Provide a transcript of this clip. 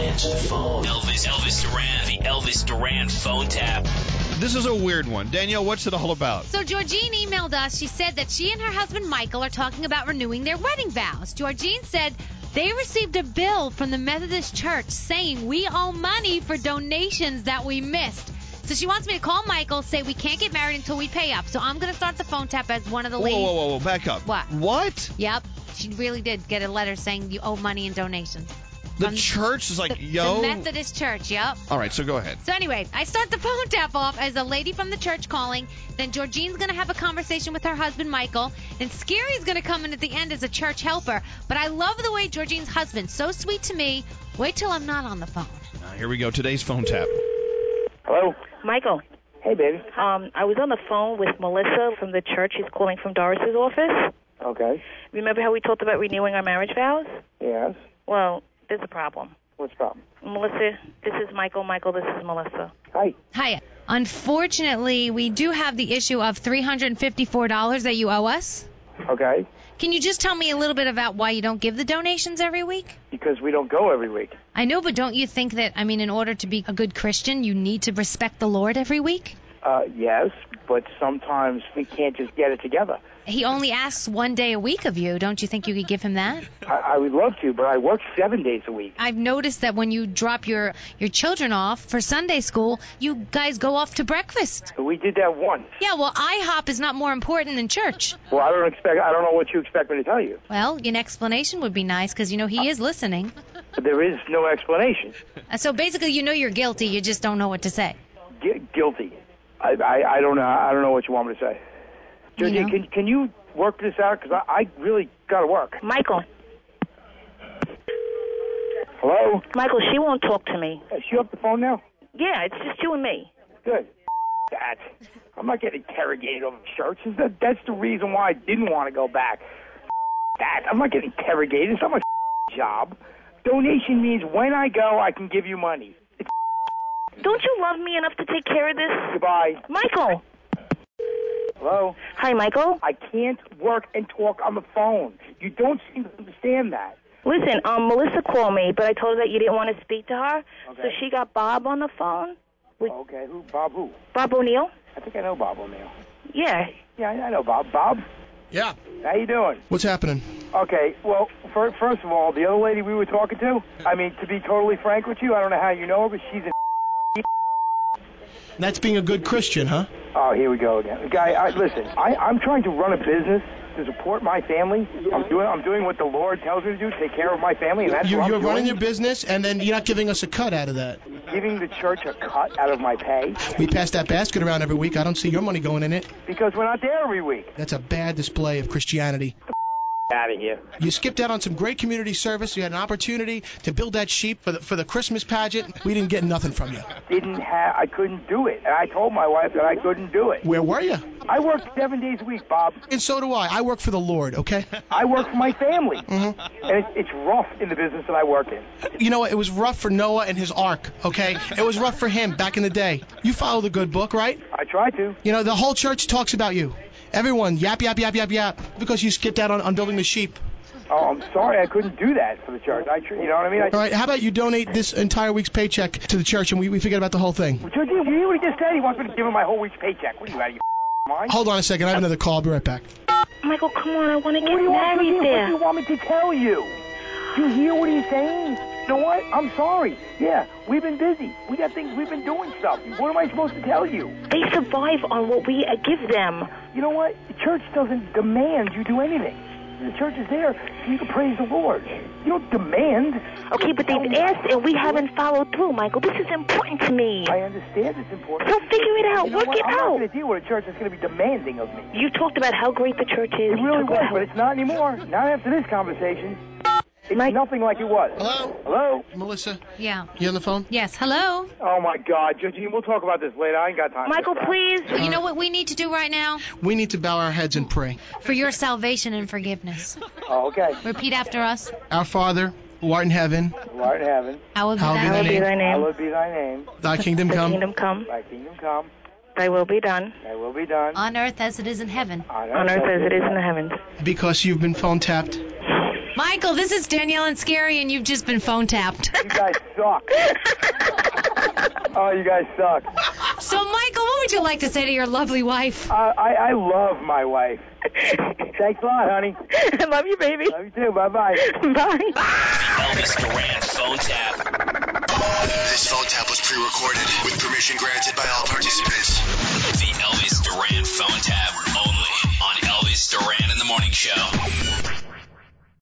answer the phone. Elvis Duran, the Elvis Duran phone tap. This is a weird one. Danielle, what's it all about? So Georgine emailed us. She said that she and her husband Michael are talking about renewing their wedding vows. Georgine said they received a bill from the Methodist Church saying we owe money for donations that we missed. So she wants me to call Michael, say we can't get married until we pay up. So I'm going to start the phone tap as one of the ladies. Whoa, back up. What? Yep. She really did get a letter saying you owe money in donations. The church is like, The Methodist Church, yep. All right, so go ahead. So anyway, I start the phone tap off as a lady from the church calling. Then Georgine's going to have a conversation with her husband, Michael. And Scary's going to come in at the end as a church helper. But I love the way Georgine's husband's so sweet to me. Wait till I'm not on the phone. Here we go, today's phone tap. Hello? Michael. Hey, baby. I was on the phone with Melissa from the church. She's calling from Doris's office. Okay. Remember how we talked about renewing our marriage vows? Yes. Well, there's a problem. What's the problem? Melissa, this is Michael. Michael, this is Melissa. Hi. Hi. Unfortunately, we do have the issue of $354 that you owe us. Okay. Can you just tell me a little bit about why you don't give the donations every week? Because we don't go every week. I know, but don't you think that, in order to be a good Christian, you need to respect the Lord every week? Yes, but sometimes we can't just get it together. He only asks 1 day a week of you. Don't you think you could give him that? I would love to, but I work 7 days a week. I've noticed that when you drop your children off for Sunday school, you guys go off to breakfast. We did that once. Yeah, well, IHOP is not more important than church. Well, I don't know what you expect me to tell you. Well, an explanation would be nice because, he is listening. There is no explanation. So basically, you're guilty. You just don't know what to say. Guilty. I don't know. I don't know what you want me to say. Georgie, can you work this out? Because I really got to work. Michael. Hello? Michael, she won't talk to me. Is she off the phone now? Yeah, it's just you and me. Good. That. I'm not getting interrogated over church. That's the reason why I didn't want to go back. That. I'm not getting interrogated. It's not my job. Donation means when I go, I can give you money. Don't you love me enough to take care of this? Goodbye. Michael. Hello? Hi, Michael. I can't work and talk on the phone. You don't seem to understand that. Listen, Melissa called me, but I told her that you didn't want to speak to her. Okay. So she got Bob on the phone. Okay, who? Bob who? Bob O'Neill. I think I know Bob O'Neill. Yeah. Yeah, I know Bob. Bob? Yeah. How you doing? What's happening? Okay, well, first of all, the other lady we were talking to, to be totally frank with you, I don't know how you know her, but she's That's being a good Christian, huh? Oh, here we go again. Guy, listen, I'm trying to run a business to support my family. I'm doing what the Lord tells me to do, take care of my family, and that's what I'm doing. You're running your business, and then you're not giving us a cut out of that. Giving the church a cut out of my pay? We pass that basket around every week. I don't see your money going in it. Because we're not there every week. That's a bad display of Christianity. Out of here. You skipped out on some great community service. You had an opportunity to build that sheep for the Christmas pageant. We didn't get nothing from you. I couldn't do it. And I told my wife that I couldn't do it. Where were you? I work 7 days a week, Bob. And so do I. I work for the Lord, okay? I work for my family. Mm-hmm. And it's rough in the business that I work in. You know what? It was rough for Noah and his ark, okay? It was rough for him back in the day. You follow the good book, right? I try to. The whole church talks about you. Everyone, yap, yap, yap, yap, yap, because you skipped out on building the sheep. Oh, I'm sorry. I couldn't do that for the church. You know what I mean? All right, how about you donate this entire week's paycheck to the church, and we forget about the whole thing? Georgie, you hear what he just said? He wants me to give him my whole week's paycheck. What are you, out of your mind? Hold on a second. I have another call. I'll be right back. Michael, come on. I want to get married there. What do you want me to tell you? Do you hear what he's saying? You know what? I'm sorry. Yeah, we've been busy. We got things. We've been doing stuff. What am I supposed to tell you? They survive on what we give them. You know what? The church doesn't demand you do anything. The church is there so you can praise the Lord. You don't demand. Okay, but they've asked and we haven't followed through, Michael. This is important to me. I understand it's important. So figure it out. Work it I'm out. not going to deal with a church that's going to be demanding of me. You talked about how great the church is. It really was, but it's not anymore. Not after this conversation. It's nothing like it was. Hello? Hello? Melissa? Yeah. You on the phone? Yes. Hello? Oh, my God. Georgie, we'll talk about this later. I ain't got time. Michael, please. You know what we need to do right now? We need to bow our heads and pray. For your salvation and forgiveness. Oh, okay. Repeat after us. Our Father, who art in heaven. Who art in heaven. Hallowed be thy name. Hallowed be thy name. Thy kingdom come. Thy kingdom come. Thy kingdom come. Thy will be done. Thy will be done. On earth as it is in heaven. On earth as it is in the heavens. Because you've been phone tapped. Michael, this is Danielle and Scary, and you've just been phone tapped. You guys suck. Oh, you guys suck. So, Michael, what would you like to say to your lovely wife? I love my wife. Thanks a lot, honey. I love you, baby. Love you too. Bye-bye. Bye. Elvis Duran phone tap. This phone tap was pre-recorded with permission granted by all participants.